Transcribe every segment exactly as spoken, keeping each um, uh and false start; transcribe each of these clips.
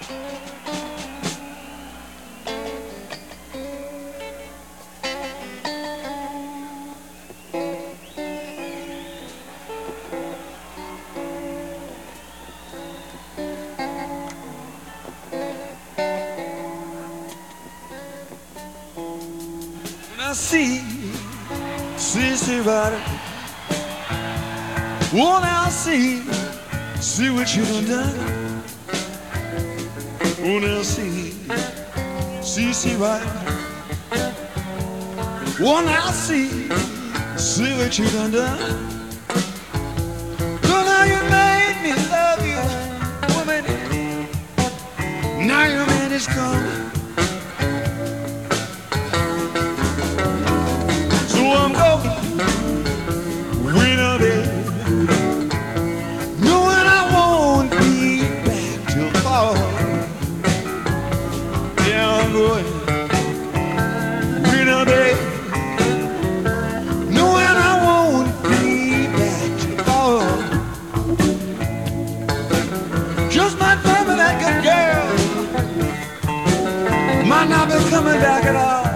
See, see, see, right. Oh, now see, see what you done done. Oh, now see, see, see, right. Oh, now see, see what you done done. So now you made me love you, woman. Now your man is gone. I'm going winter, babe, knowing I won't be back till fall. Yeah, I'm going winter, babe, knowing I won't be back till fall. Just might find me that good girl, might not be coming back at all.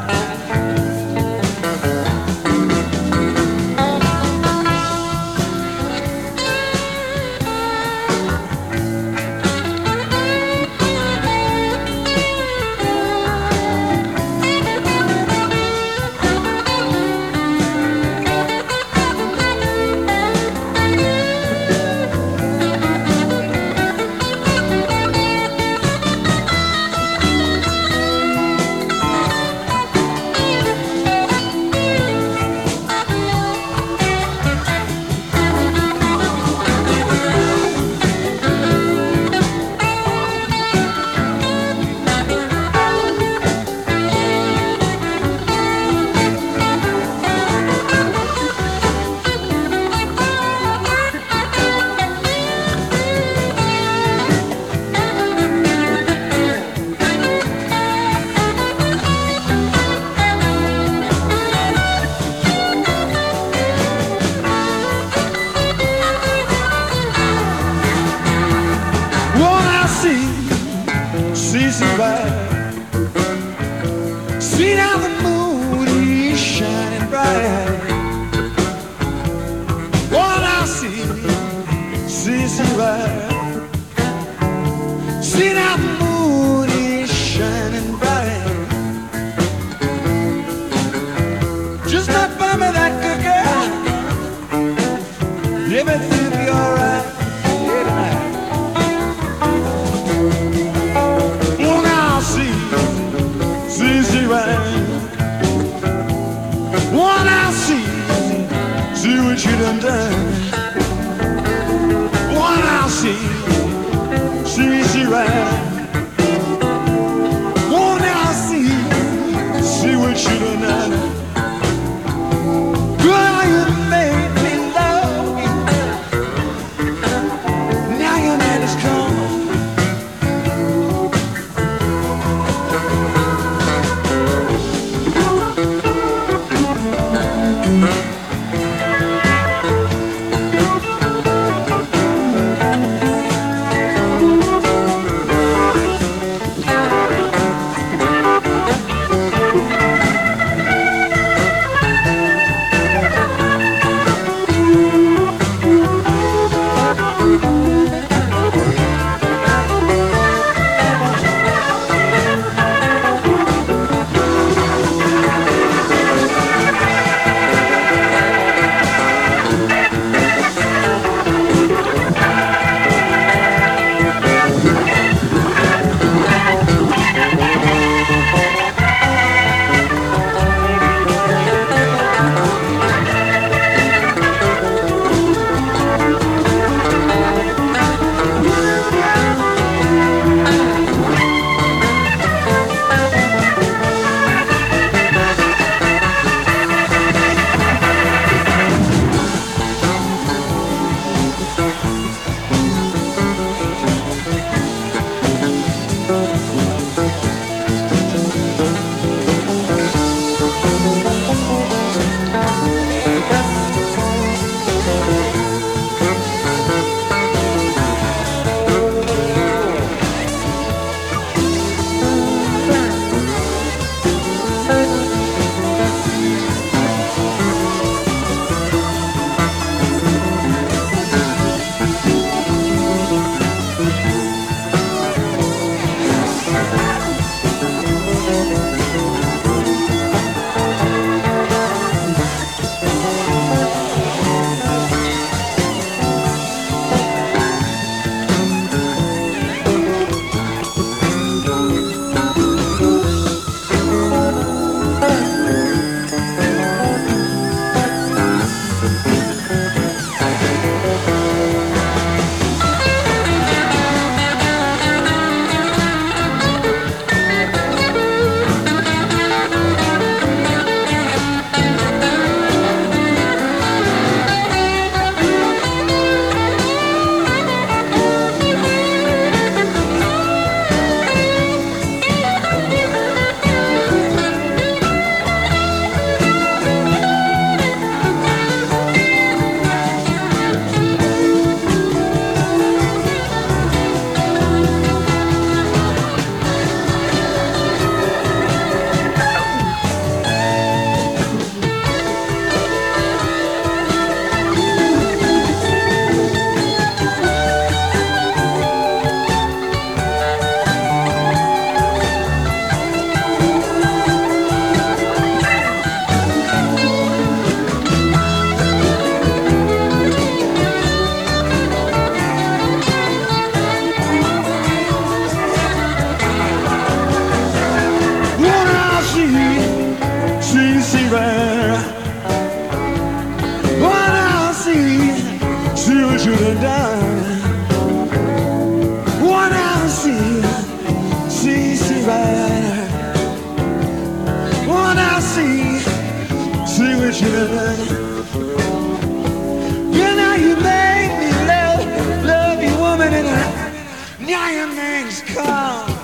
See now the moon is shining bright. What I see, see, see right. See now the moon is shining bright. Just not by me that good girl. Everything will be alright. Yeah, tonight. Oh, now I see. See, see, right. One I see, see what you done done. One I see, see, see, right. One I see, see what you done done. Girl, you made me love you. Now your man is gone. sugar honey. Girl, now you made me love, love you, woman, and I, now your name's called.